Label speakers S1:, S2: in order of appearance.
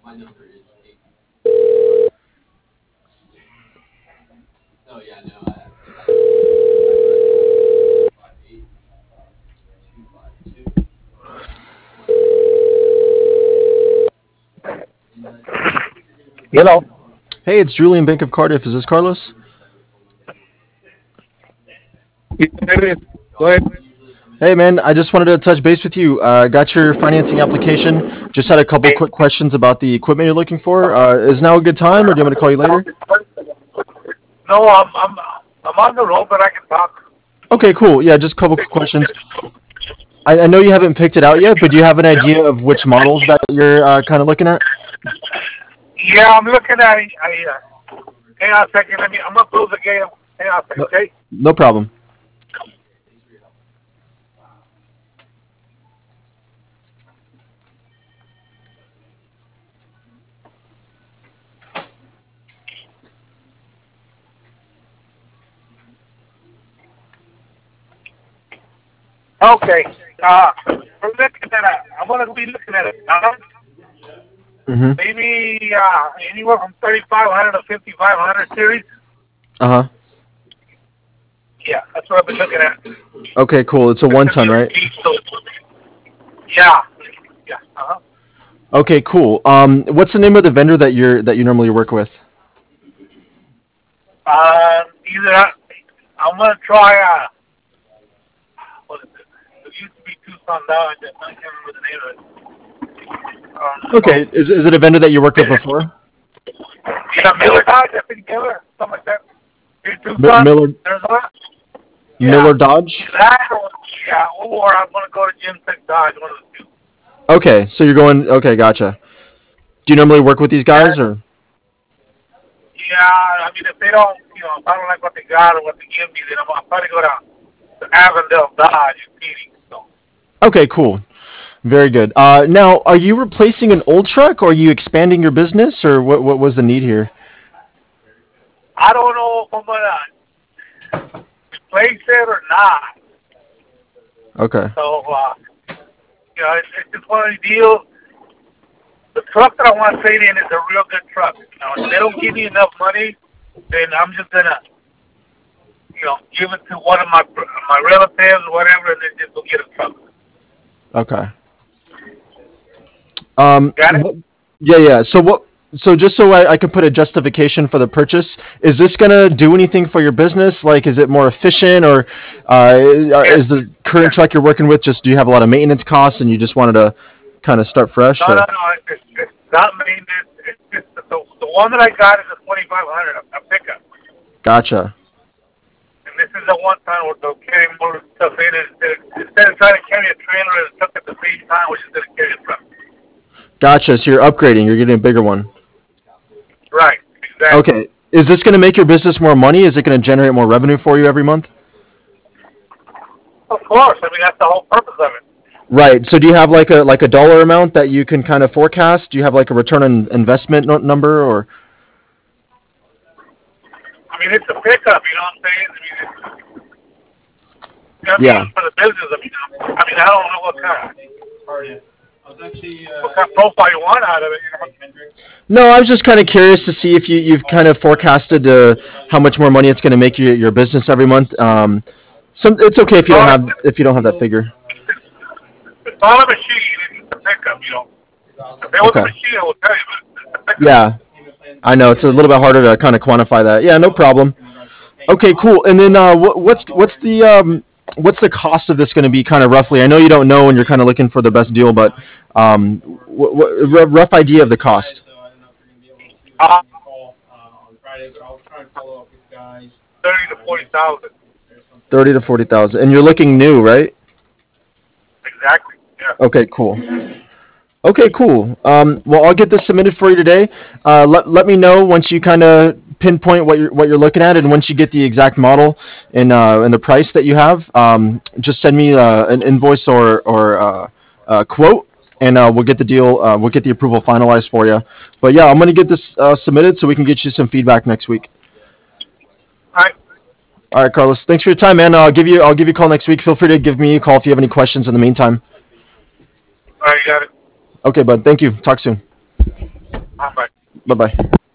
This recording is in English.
S1: Hello.
S2: Hey, it's Julian, Bank of Cardiff. Is this Carlos?
S1: Go ahead.
S2: Hey, man, I just wanted to touch base with you. Got your financing application. Just had a couple quick questions about the equipment you're looking for. Is now a good time, or do you want me to call you later?
S1: No, I'm on the road, but I can talk.
S2: Okay, cool. Yeah, just a couple quick questions. I know you haven't picked it out yet, but do you have an idea of which models that you're kind of looking at?
S1: Yeah, I'm looking at it. Hang on a second. I'm gonna close the game. Hang on a second,
S2: No,
S1: okay?
S2: no problem.
S1: Okay. We're looking at it. I'm gonna be looking at it.
S2: Mm-hmm.
S1: Maybe anywhere from 3,500 to 5,500 series.
S2: Uh-huh.
S1: Yeah, that's what I've been looking at.
S2: Okay, cool. It's a one ton, right?
S1: Yeah. Yeah.
S2: Okay, cool. What's the name of the vendor that you normally work with?
S1: Either I'm gonna try. What is it? It used to be Tucson now. I can't remember the name of it.
S2: Okay, is it a vendor that you worked with before?
S1: Yeah, Miller Dodge. I think Miller, something like that. In
S2: M-
S1: Tucson,
S2: Miller
S1: Arizona.
S2: Miller
S1: Yeah.
S2: Dodge?
S1: That or I'm gonna go to Jim Tech Dodge. One of the two.
S2: Okay, so you're going. Okay, gotcha. Do you normally work with these
S1: Yeah.
S2: guys, or?
S1: Yeah. I mean, if they don't, if I don't like what they got or what they give me, then I'll probably go to Avondale Dodge in Phoenix. So
S2: Okay, cool. Very good. Now, are you replacing an old truck, or are you expanding your business, or what was the need here?
S1: I don't know if I'm gonna replace it or not.
S2: Okay.
S1: So it's just one of the deals. The truck that I want to trade in is a real good truck. If they don't give me enough money, then I'm just gonna, give it to one of my relatives or whatever, and then just go get a truck.
S2: Okay.
S1: Got it?
S2: What, yeah, yeah. So what? So just so I can put a justification for the purchase, is this gonna do anything for your business? Like, is it more efficient, or
S1: Yes.
S2: is the current
S1: Yes.
S2: truck you're working with just do you have a lot of maintenance costs and you just wanted to kind of start fresh?
S1: No, no,
S2: Or
S1: no. It's not maintenance. It's just the one that I got is a 2,500, a pickup,
S2: gotcha,
S1: and this is a one ton where they'll carry more stuff in it instead of trying to carry a trailer and stuff at the same time, which is gonna carry a truck.
S2: gotcha. So you're upgrading. You're getting a bigger one.
S1: Right. Exactly.
S2: Okay. Is this gonna make your business more money? Is it gonna generate more revenue for you every month?
S1: Of course. I mean, that's the whole purpose of it.
S2: Right. So do you have like a dollar amount that you can kind of forecast? Do you have like a return on investment number, or?
S1: I mean, it's a pickup. You know what I'm saying? I mean,
S2: Yeah.
S1: for the business. I don't know what kind of profile you want out of it.
S2: No, I was just kind of curious to see if you've kind of forecasted how much more money it's going to make your business every month. It's okay if
S1: It's all,
S2: you don't have that figure.
S1: it's all a machine. It's a pickup. If it was a
S2: Okay.
S1: machine, I would tell you. But it's a pickup.
S2: Yeah, I know it's a little bit harder to kind of quantify that. Yeah, no problem. Okay, cool. And then what's the cost of this going to be, kind of roughly? I know you don't know, and you're kind of looking for the best deal, but rough idea of the cost.
S1: Uh, 30 to 40,000.
S2: 30 to 40,000, and you're looking new, right?
S1: Exactly. Yeah.
S2: Okay, cool. Okay, cool. Well, I'll get this submitted for you today. Let me know once you kind of pinpoint what you're looking at, and once you get the exact model and the price that you have. Just send me an invoice or a quote, and we'll get the deal. We'll get the approval finalized for you. But yeah, I'm gonna get this submitted so we can get you some feedback next week.
S1: All right.
S2: All right, Carlos. Thanks for your time, man. I'll give you a call next week. Feel free to give me a call if you have any questions in the meantime.
S1: All right. You got it.
S2: Okay, bud. Thank you. Talk soon. Bye bye.